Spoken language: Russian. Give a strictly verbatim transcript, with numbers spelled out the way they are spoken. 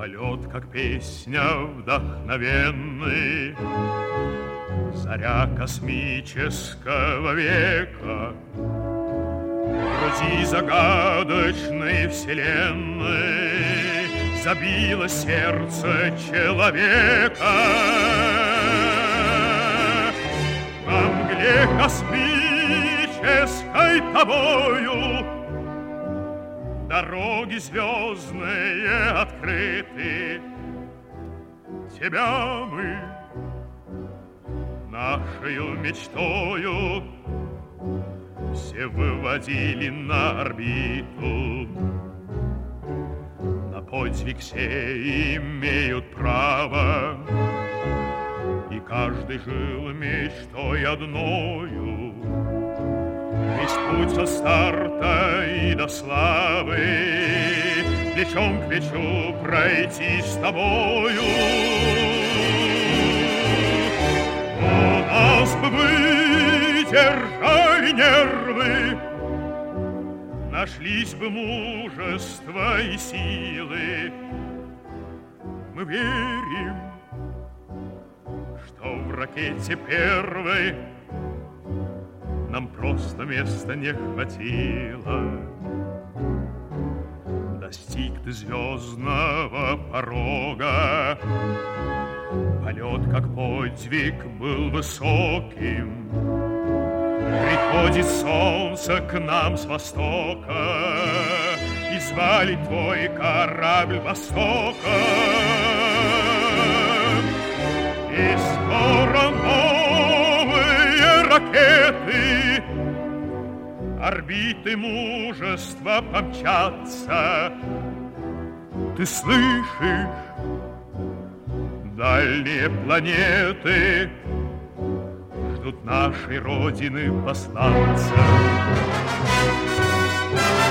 Полет, как песня вдохновенный, заря космического века. В груди загадочной вселенной забило сердце человека. Во мгле космической тобою дороги звездные открыты. Тебя мы нашею мечтою все выводили на орбиту. На подвиг все имеют право, и каждый жил мечтой одною. Весь путь со старта и до славы плечом к плечу пройти с тобою. У нас бы выдержали нервы, нашлись бы мужество и силы. Мы верим, что в ракете первой нам просто места не хватило. Достиг ты звездного порога, полет как подвиг был высоким. Приходит солнце к нам с востока, и звали твой корабль Востока. И скоро новые ракеты орбиты мужества помчатся. Ты слышишь, дальние планеты ждут нашей Родины посланца.